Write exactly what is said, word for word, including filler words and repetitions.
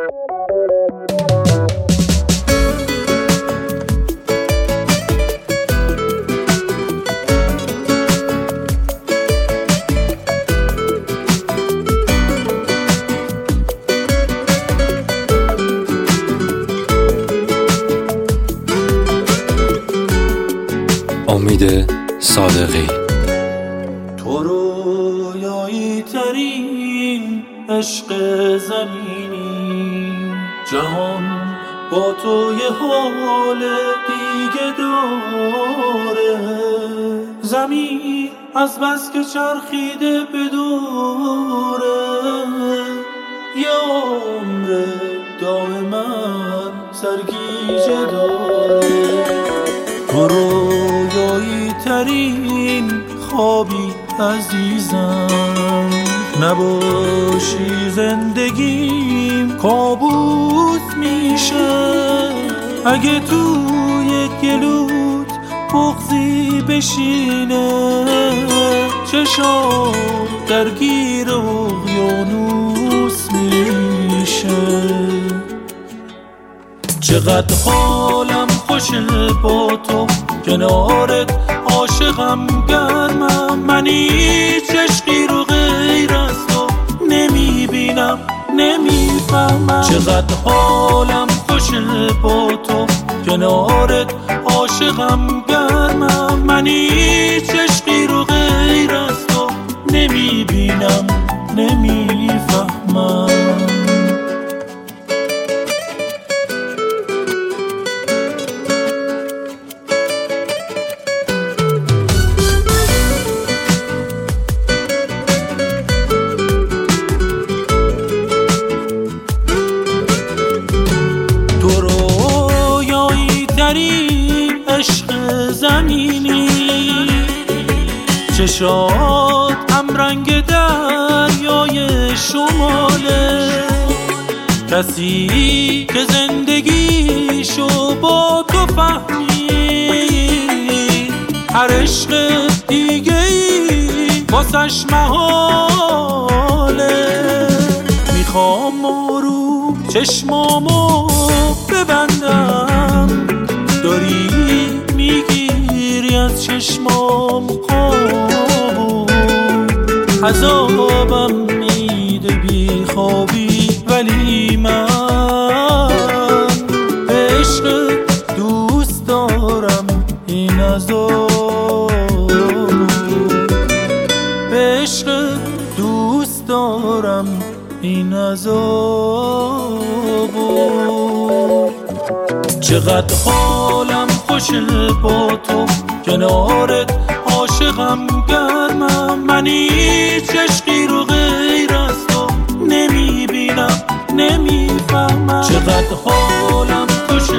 امید صادقی. تو رویایی ترین عشق زمینی، جهان با تو یه حال دیگه داره. زمین از بس که چرخیده به دوره، یه عمر دائما سرگیجه داره. تو رویایی ترین خوابی عزیزم، نباشی زندگیم کابوس میشه. اگه توی گلوت بغضی بشینه، چشام درگیر اقیانوس میشه. چقدر حالم خوشه با تو کنارت، عاشقم گرمم. من هیچ عشقی رو غیر از تو نمیبینم نمیفهمم. چقدر حالم خوشه با تو کنارت، عاشقم گرمم. من هیچ عشقی رو غیر از تو نمیبینم نمیفهمم. عشق زمینی، چشات هم رنگ دریای شماله. کسی که زندگیشو با تو فهمید، هر عشق دیگه ای واسش محاله. میخوام رو چشمامو ببندم، داری میگیری از چشمام خوابو. عذابم میده بی خوابی، ولی من به عشق دوست دارم این عذابو. به عشق دوست دارم این عذابو. چقدر حالم خوشه با تو کنارت، عاشقم گرمم. من هیچ عشقی رو غیر از تو نمیبینم نمیفهمم. چقدر حالم خوشه